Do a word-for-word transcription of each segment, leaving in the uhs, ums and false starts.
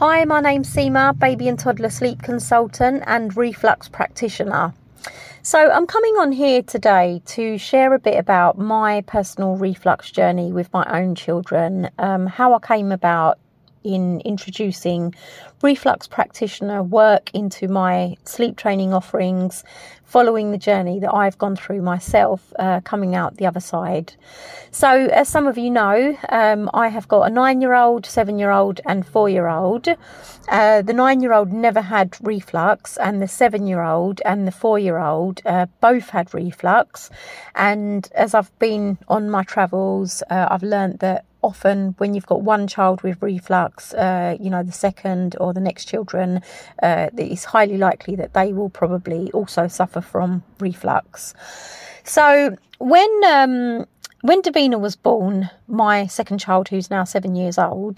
Hi, my name's Seema, baby and toddler sleep consultant and reflux practitioner. So I'm coming on here today to share a bit about my personal reflux journey with my own children, um, how I came about in introducing reflux practitioner work into my sleep training offerings, following the journey that I've gone through myself, uh, coming out the other side. So as some of you know, um, I have got a nine-year-old, seven-year-old and four-year-old. Uh, the nine-year-old never had reflux, and the seven-year-old and the four-year-old uh, both had reflux. And as I've been on my travels, uh, I've learned that often when you've got one child with reflux, uh, you know, the second or the next children, uh, it's highly likely that they will probably also suffer from reflux. So when um, when Davina was born, my second child, who's now seven years old,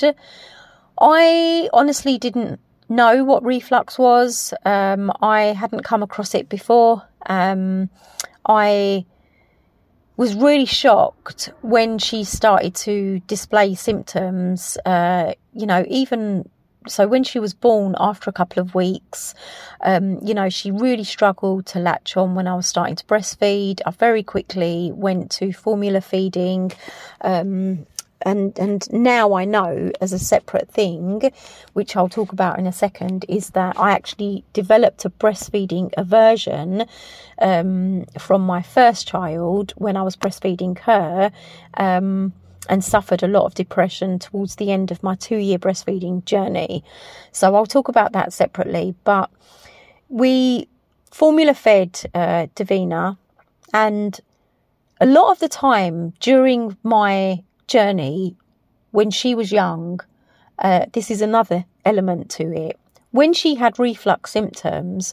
I honestly didn't know what reflux was. Um, I hadn't come across it before. Um, I was really shocked when she started to display symptoms, uh, you know, even so when she was born after a couple of weeks, um, you know, she really struggled to latch on when I was starting to breastfeed. I very quickly went to formula feeding, um, And and now I know as a separate thing, which I'll talk about in a second, is that I actually developed a breastfeeding aversion um, from my first child when I was breastfeeding her, um, and suffered a lot of depression towards the end of my two-year breastfeeding journey. So I'll talk about that separately. But we formula fed uh, Davina, and a lot of the time during my journey when she was young, uh, this is another element to it. When she had reflux symptoms,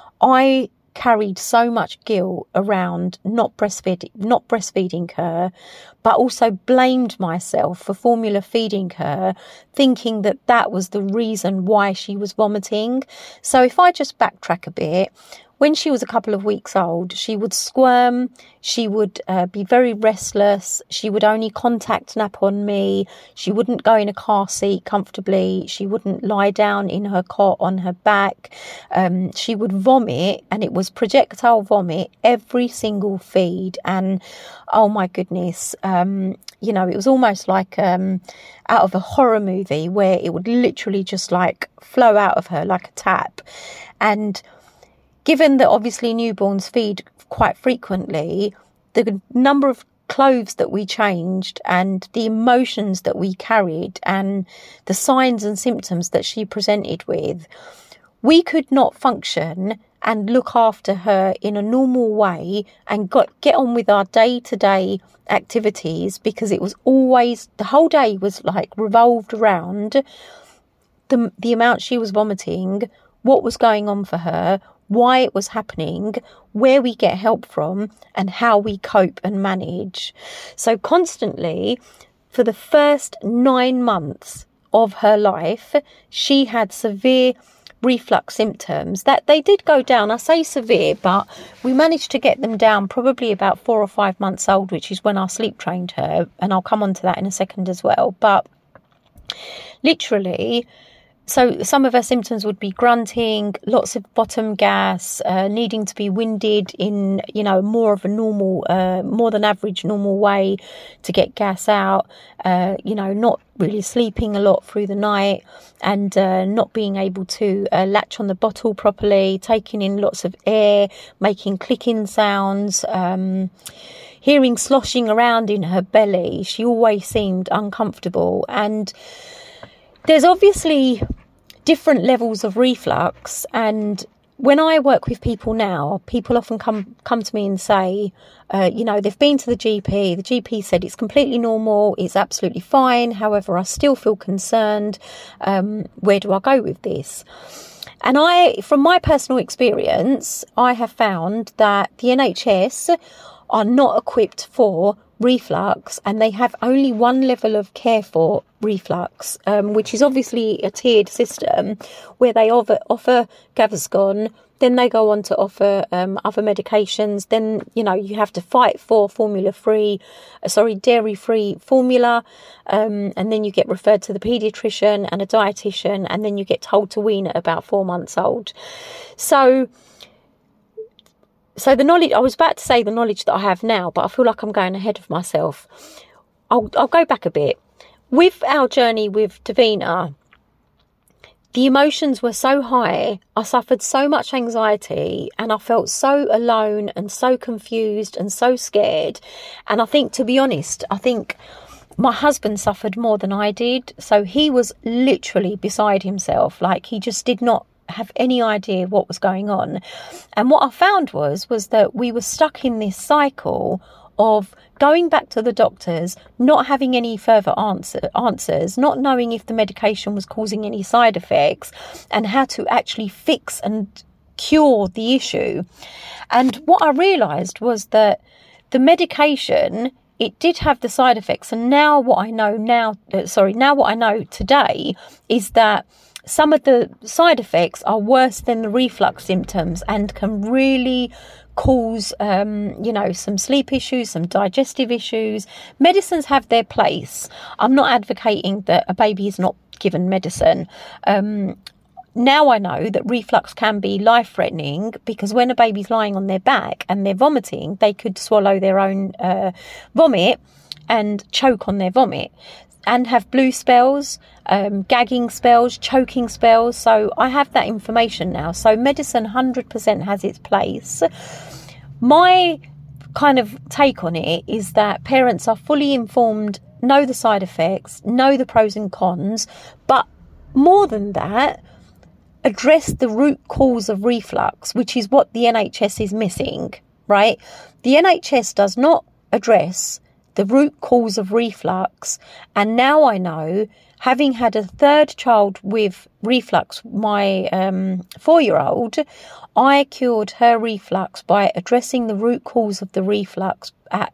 I carried so much guilt around not breastfeeding, not breastfeeding her, but also blamed myself for formula feeding her, thinking that that was the reason why she was vomiting. So if I just backtrack a bit, when she was a couple of weeks old, she would squirm, she would uh, be very restless, she would only contact nap on me, she wouldn't go in a car seat comfortably, she wouldn't lie down in her cot on her back, um, she would vomit, and it was projectile vomit every single feed. And oh my goodness, um, you know, it was almost like um, out of a horror movie where it would literally just like flow out of her like a tap. And given that obviously newborns feed quite frequently, the number of clothes that we changed and the emotions that we carried and the signs and symptoms that she presented with, we could not function and look after her in a normal way and got get on with our day-to-day activities, because it was always, the whole day was like revolved around the the amount she was vomiting, what was going on for her, why it was happening, where we get help from, and how we cope and manage. So constantly, for the first nine months of her life, she had severe reflux symptoms. That they did go down. I say severe, but we managed to get them down probably about four or five months old, which is when I sleep trained her, and I'll come on to that in a second as well. But literally, so some of her symptoms would be grunting, lots of bottom gas, uh, needing to be winded in, you know, more of a normal, uh, more than average normal way to get gas out, uh, you know, not really sleeping a lot through the night, and uh, not being able to uh, latch on the bottle properly, taking in lots of air, making clicking sounds, um, hearing sloshing around in her belly. She always seemed uncomfortable. And there's obviously different levels of reflux, and when I work with people now, people often come come to me and say, uh, you know, they've been to the G P, the G P said it's completely normal, it's absolutely fine, however, I still feel concerned, um, where do I go with this? And I, from my personal experience, I have found that the N H S are not equipped for reflux, and they have only one level of care for reflux, um, which is obviously a tiered system where they offer, offer Gaviscon, Then they go on to offer um, other medications. Then, you know, you have to fight for formula-free, uh, sorry, dairy-free formula. Um, and then you get referred to the paediatrician and a dietitian. And then you get told to wean at about four months old. So, so the knowledge, I was about to say the knowledge that I have now, but I feel like I'm going ahead of myself. I'll, I'll go back a bit. With our journey with Davina, the emotions were so high, I suffered so much anxiety, and I felt so alone and so confused and so scared. And I think, to be honest, I think my husband suffered more than I did. So he was literally beside himself. Like, he just did not have any idea what was going on. And what I found was, was that we were stuck in this cycle of going back to the doctors, not having any further answer, answers, not knowing if the medication was causing any side effects, and how to actually fix and cure the issue. And what I realised was that the medication, it did have the side effects. And now what I know now, uh, sorry, now what I know today is that some of the side effects are worse than the reflux symptoms and can really cause, um, you know, some sleep issues, some digestive issues. Medicines have their place. I'm not advocating that a baby is not given medicine. Um, now I know that reflux can be life-threatening, because when a baby's lying on their back and they're vomiting, they could swallow their own uh, vomit and choke on their vomit, and have blue spells, um, gagging spells, choking spells. So I have that information now. So medicine one hundred percent has its place. My kind of take on it is that parents are fully informed, know the side effects, know the pros and cons, but more than that, address the root cause of reflux, which is what the N H S is missing, right? The N H S does not address the root cause of reflux. And now I know, having had a third child with reflux, my um, four-year-old, I cured her reflux by addressing the root cause of the reflux at,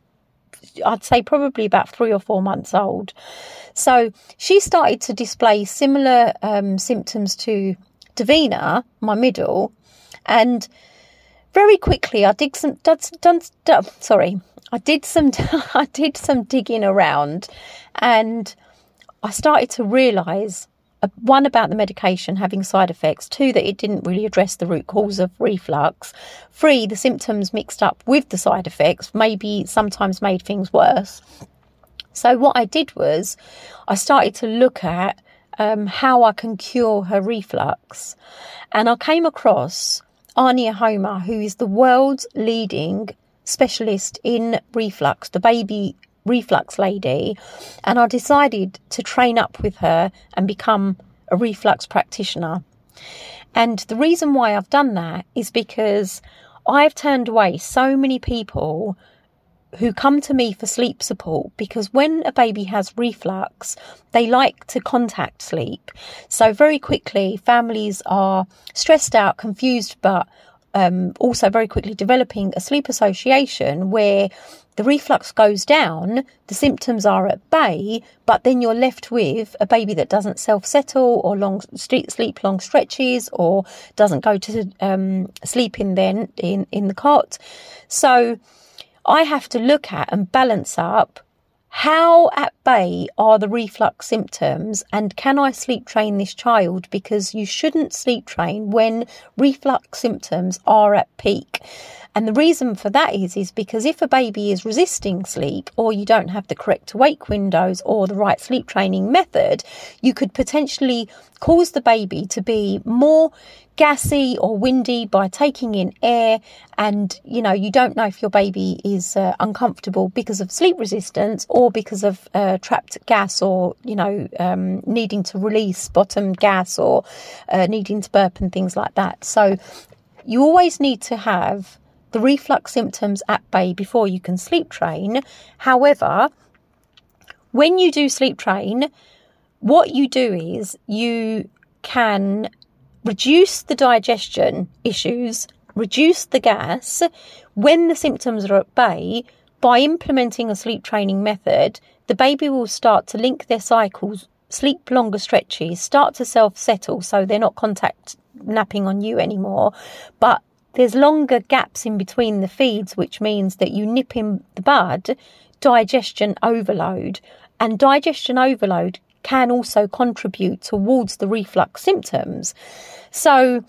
I'd say, probably about three or four months old. So she started to display similar um, symptoms to Davina, my middle, and very quickly I did some, done, done, done, sorry, I did some, I did some digging around, and I started to realise, uh, one, about the medication having side effects, two, that it didn't really address the root cause of reflux, three, the symptoms mixed up with the side effects maybe sometimes made things worse. So what I did was I started to look at um, how I can cure her reflux, and I came across Ania Homer, who is the world's leading specialist in reflux, the baby reflux lady, and I decided to train up with her and become a reflux practitioner. And the reason why I've done that is because I've turned away so many people who come to me for sleep support, because when a baby has reflux, they like to contact sleep. So very quickly, families are stressed out, confused, but um, also very quickly developing a sleep association where the reflux goes down, the symptoms are at bay, but then you're left with a baby that doesn't self-settle, or long sleep long stretches, or doesn't go to um, sleep in, then in, in the cot. So I have to look at and balance up, how at bay are the reflux symptoms, and can I sleep train this child? Because you shouldn't sleep train when reflux symptoms are at peak. And the reason for that is, is because if a baby is resisting sleep, or you don't have the correct wake windows or the right sleep training method, you could potentially cause the baby to be more gassy or windy by taking in air. And, you know, you don't know if your baby is uh, uncomfortable because of sleep resistance, or because of uh, trapped gas, or, you know, um, needing to release bottom gas, or uh, needing to burp and things like that. So you always need to have the reflux symptoms at bay before you can sleep train. However, when you do sleep train, what you do is you can reduce the digestion issues, reduce the gas when the symptoms are at bay. By implementing a sleep training method, the baby will start to link their cycles, sleep longer stretches, start to self-settle, so they're not contact napping on you anymore. But there's longer gaps in between the feeds, which means that you nip in the bud digestion overload. And digestion overload can also contribute towards the reflux symptoms. So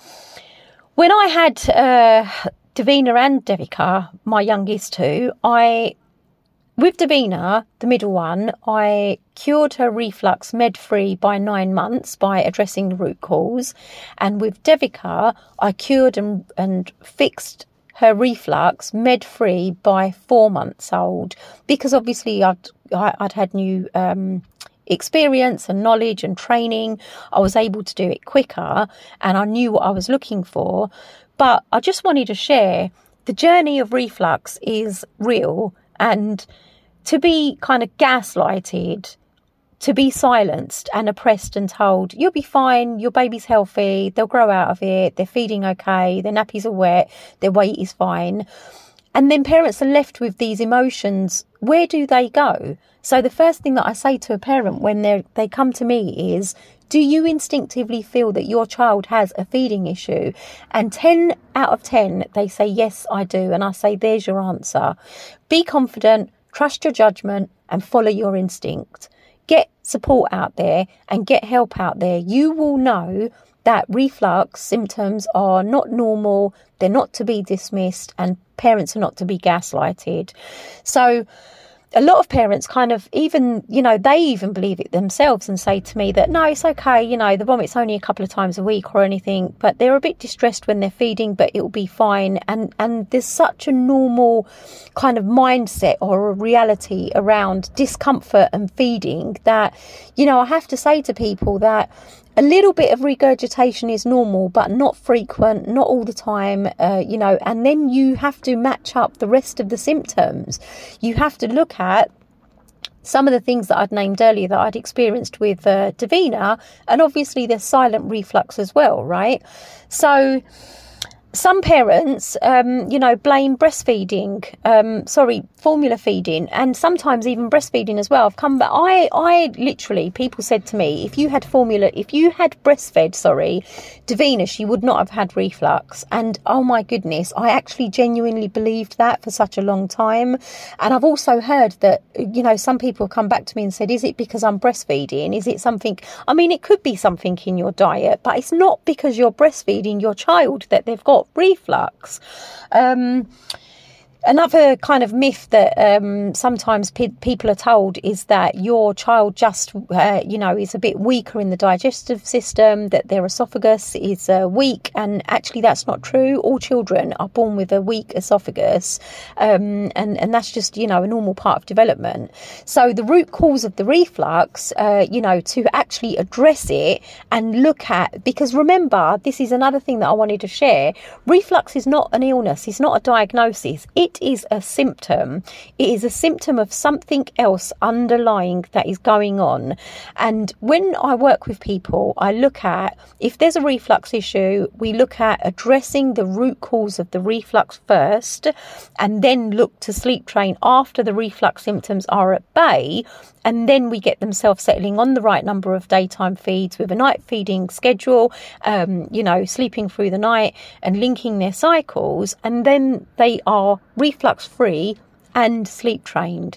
when I had uh, Davina and Devika, my youngest two, I, with Davina, the middle one, I cured her reflux med-free by nine months by addressing the root cause. And with Devika, I cured and, and fixed her reflux med-free by four months old, because obviously I'd, I'd had new um, experience and knowledge and training. I was able to do it quicker and I knew what I was looking for. But I just wanted to share the journey of reflux is real, and to be kind of gaslighted, to be silenced and oppressed and told, you'll be fine, your baby's healthy, they'll grow out of it, they're feeding okay, their nappies are wet, their weight is fine. And then parents are left with these emotions. Where do they go? So the first thing that I say to a parent when they they come to me is, do you instinctively feel that your child has a feeding issue? And ten out of ten, they say, yes, I do. And I say, there's your answer. Be confident, trust your judgment and follow your instinct. Get support out there and get help out there. You will know that reflux symptoms are not normal, they're not to be dismissed, and parents are not to be gaslighted. So a lot of parents kind of even, you know, they even believe it themselves and say to me that, no, it's okay, you know, the vomit's only a couple of times a week or anything, but they're a bit distressed when they're feeding, but it'll be fine. And, and there's such a normal kind of mindset or a reality around discomfort and feeding that, you know, I have to say to people that a little bit of regurgitation is normal, but not frequent, not all the time, uh, you know, and then you have to match up the rest of the symptoms. You have to look at some of the things that I'd named earlier that I'd experienced with uh, Davina, and obviously there's silent reflux as well, right? So some parents, um, you know, blame breastfeeding, um, sorry, formula feeding, and sometimes even breastfeeding as well. I've come back. I, I literally, people said to me, if you had formula, if you had breastfed, sorry, Davina, she would not have had reflux. And oh my goodness, I actually genuinely believed that for such a long time. And I've also heard that, you know, some people have come back to me and said, is it because I'm breastfeeding? Is it something? I mean, it could be something in your diet, but it's not because you're breastfeeding your child that they've got reflux. Um, another kind of myth that um, sometimes pe- people are told is that your child just, uh, you know, is a bit weaker in the digestive system, that their esophagus is uh, weak, and actually that's not true. All children are born with a weak esophagus, um, and, and that's just, you know, a normal part of development. So the root cause of the reflux, uh, you know, to actually address it and look at, because remember, this is another thing that I wanted to share, reflux is not an illness, it's not a diagnosis, it is a symptom. It is a symptom of something else underlying that is going on. And when I work with people, I look at, if there's a reflux issue, we look at addressing the root cause of the reflux first, and then look to sleep train after the reflux symptoms are at bay. And then we get them self-settling on the right number of daytime feeds with a night feeding schedule, um, you know, sleeping through the night and linking their cycles. And then they are reflux-free and sleep-trained.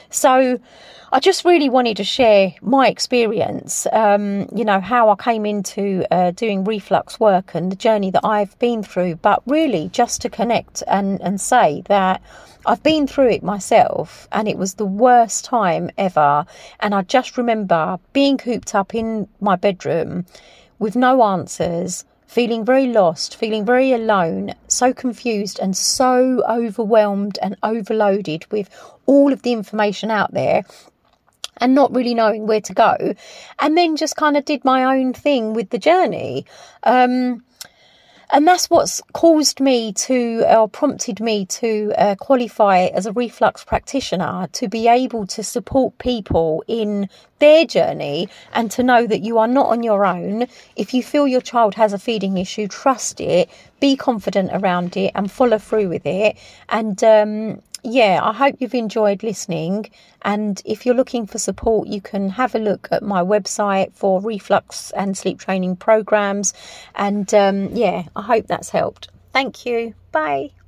So I just really wanted to share my experience, um, you know, how I came into uh, doing reflux work and the journey that I've been through, but really just to connect and, and say that I've been through it myself and it was the worst time ever. And I just remember being cooped up in my bedroom with no answers, feeling very lost, feeling very alone, so confused and so overwhelmed and overloaded with all of the information out there and not really knowing where to go. And then just kind of did my own thing with the journey. Um, And that's what's caused me to, or prompted me to uh, qualify as a reflux practitioner, to be able to support people in their journey and to know that you are not on your own. If you feel your child has a feeding issue, trust it, be confident around it and follow through with it. And, um, yeah, I hope you've enjoyed listening. And if you're looking for support, you can have a look at my website for reflux and sleep training programs. And um, yeah, I hope that's helped. Thank you. Bye.